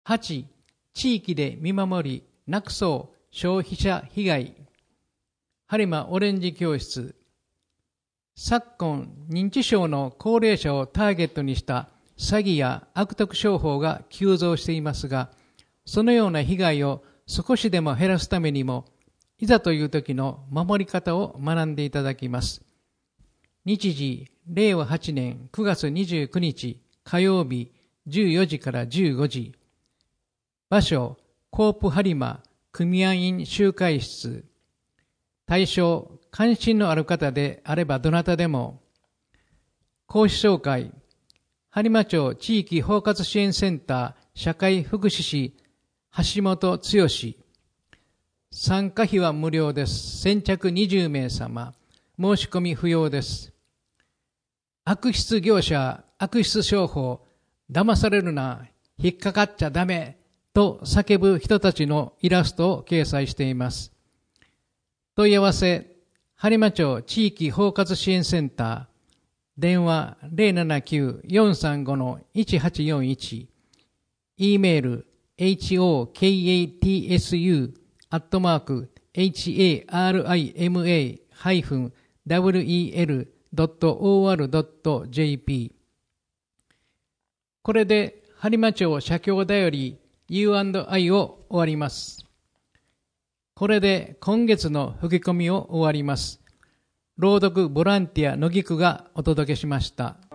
8、地域で見守り、なくそう消費者被害。播磨オレンジ教室。昨今、認知症の高齢者をターゲットにした詐欺や悪徳商法が急増していますが、そのような被害を少しでも減らすためにも、いざという時の守り方を学んでいただきます。日時、令和8年9月29日火曜日14時から15時。場所、コープ播磨組合員集会室。対象、関心のある方であればどなたでも。講師紹介、播磨町地域包括支援センター社会福祉士橋本剛。参加費は無料です。先着20名様。申し込み不要です。悪質業者、悪質商法、騙されるな、引っかかっちゃダメと叫ぶ人たちのイラストを掲載しています。問い合わせ、播磨町地域包括支援センター、電話 079-435-1841、e メール hokatma-welm-or.jp。 これで播磨町社協だより U&I を終わります。これで今月の吹き込みを終わります。朗読ボランティア野菊がお届けしました。